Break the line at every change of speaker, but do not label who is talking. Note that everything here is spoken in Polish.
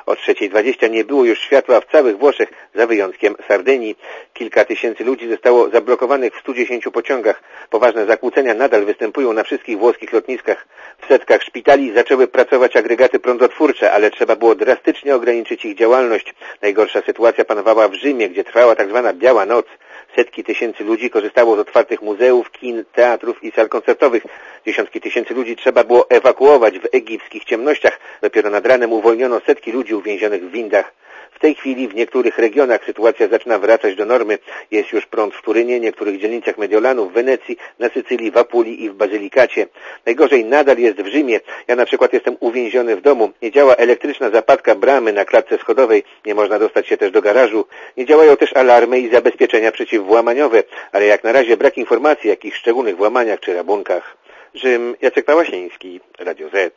O 3:20 nie było już światła w całych Włoszech, za wyjątkiem Sardynii. Kilka tysięcy ludzi zostało zablokowanych w 110 pociągach. Poważne zakłócenia nadal występują na wszystkich włoskich lotniskach. W setkach szpitali zaczęły pracować agregaty prądotwórcze, ale trzeba było drastycznie ograniczyć ich działalność. Najgorsza sytuacja panowała w Rzymie, gdzie trwała tzw. Biała Noc. Setki tysięcy ludzi korzystało z otwartych muzeów, kin, teatrów i sal koncertowych. Dziesiątki tysięcy ludzi trzeba było ewakuować w egipskich ciemnościach. Dopiero nad ranem uwolniono setki ludzi uwięzionych w windach. W tej chwili w niektórych regionach sytuacja zaczyna wracać do normy. Jest już prąd w Turynie, niektórych dzielnicach Mediolanu, w Wenecji, na Sycylii, w Apulii i w Bazylikacie. Najgorzej nadal jest w Rzymie. Ja na przykład jestem uwięziony w domu. Nie działa elektryczna zapadka bramy na klatce schodowej. Nie można dostać się też do garażu. Nie działają też alarmy i zabezpieczenia przeciwwłamaniowe. Ale jak na razie brak informacji o jakichś szczególnych włamaniach czy rabunkach. Rzym, Jacek Pałasiński, Radio Z.